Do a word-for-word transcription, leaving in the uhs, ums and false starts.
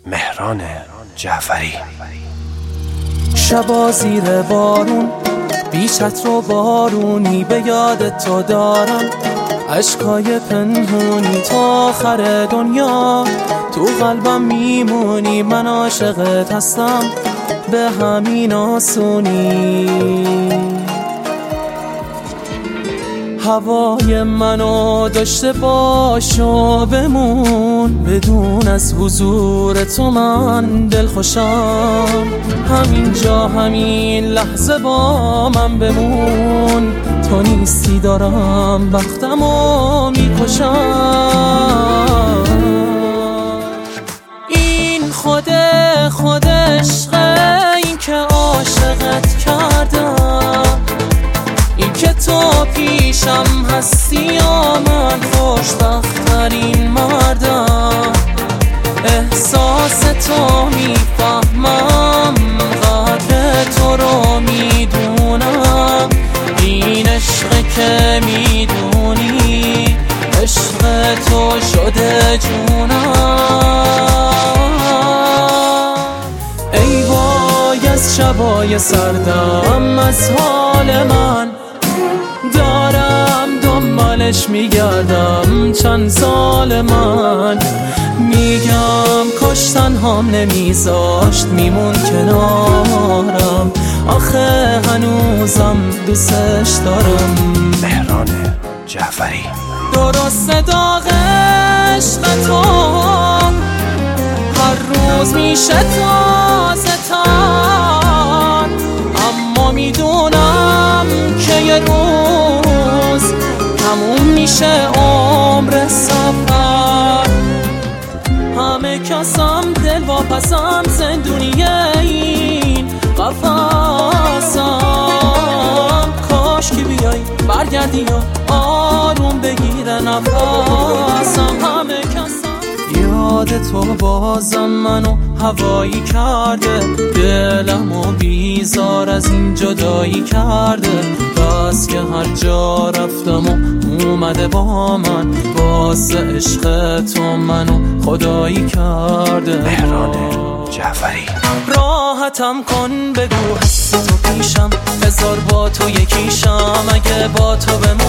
مهران جعفری. شبا زیر بارون بی چتر و بارونی به یاد تو دارم، عشقای پنهونی تا آخر دنیا تو قلبم میمونی. من عاشقت هستم به همین آسونی. هوای منو داشته باش و بمون، بدون از حضور تو من دلخوشم. همین جا همین لحظه با من بمون، تو نیستی دارم بختمو میکشم. این خود خود عشقه، این که عاشقت کردم، این که تو پیشم هستی یا من خوشبخت‌ترین مردم. احساس تو میفهمم، قدر تو رو میدونم. این عشق که میدونی عشق تو شده جونم. ای وای از شبای سردم، از حال من دارم دنبالش میگردم چند سال. من میگم کاش تنهام نمیذاشت میمون کنارم، آخه هنوزم دوستش دارم. مهران جعفری. درست داغ عشق تو هر روز میشه تازه تر، اما میدونم که یه روز تموم میشه عمر سفر. همه کسم دل واپسم، زندونی این قفصم. کاش که بیای برگردی و آروم بگیره نفسم. همه کسم یاد تو بازم منو هوایی کرده، دلمو بیزار از این جدایی کرده. بس که هر جا رفتم و اومده با من، واسه عشق تو منو خدایی کرده. مهران جعفری. راحتم کن بگو هستی تو پیشم، بذار با تو یکیشم. اگه با تو بمونم